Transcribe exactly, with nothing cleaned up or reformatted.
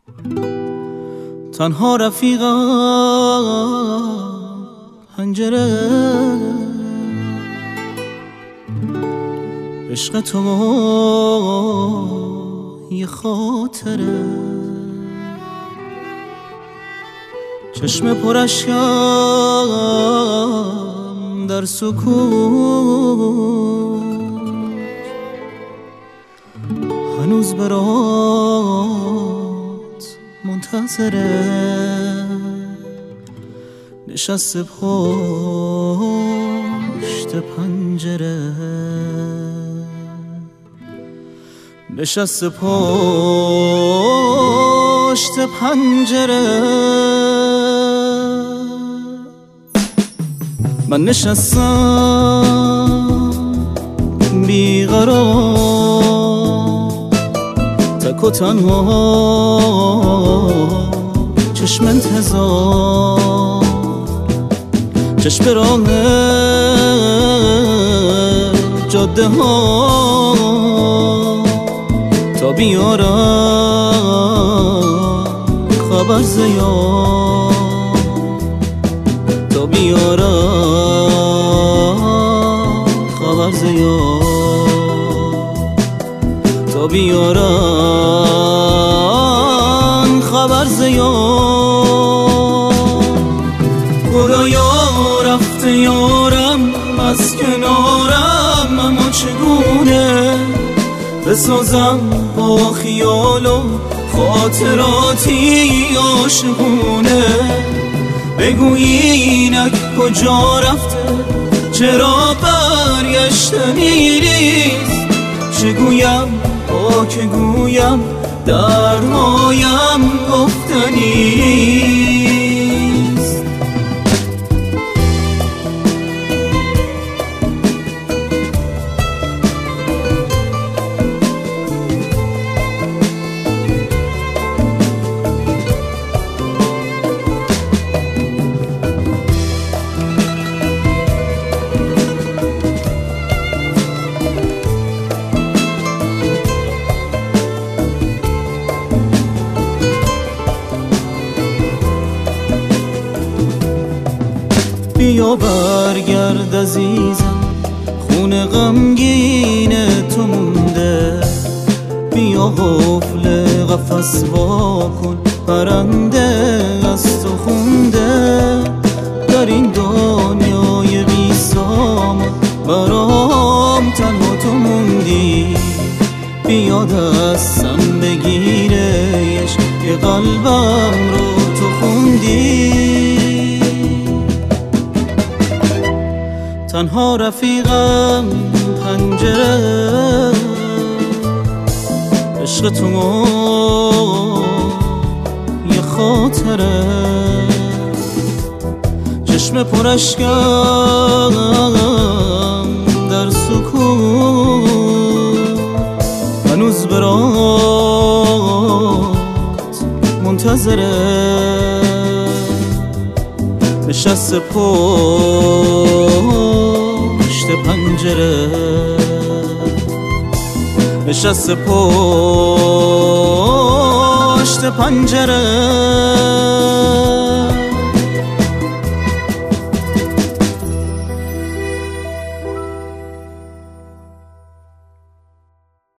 تنها رفیقم پنجره، عشق تو یه خاطره، چشم پر اشکم در سکوت هنوز برات منتظره، نشسته پشت پنجره، نشسته پشت پنجره. من نشستم بیقرار، تک و تنها چشم انتظار، چشم راه جاده ها تا بیارم خبر زیاد، تا بیارم خبر زیاد، تا بیارم خبر زیاد. خدایا رفته یارم از کنارم، اما چگونه بسازم با خیال و خاطراتی عاشقونه. بگویی اینک کجا رفته، چرا برگشته نیست، چگویم با که گویم دردهایم گفتنی نیست. بیا برگرد عزیزم، خون غمگین تو مونده، بیا قفل قفس وا کن، پرنده از تو خونده. در این دنیای بی سامان برام تنها تو موندی، بیا دستم بگیرش که قلبم رو تو خوندی. تنها رفیقم پنجره، عشق تو یه خاطره، چشم پر اشکم در سکوت هنوز برات منتظره، نشسته پشت پنجره، نشسته پشت پنجره.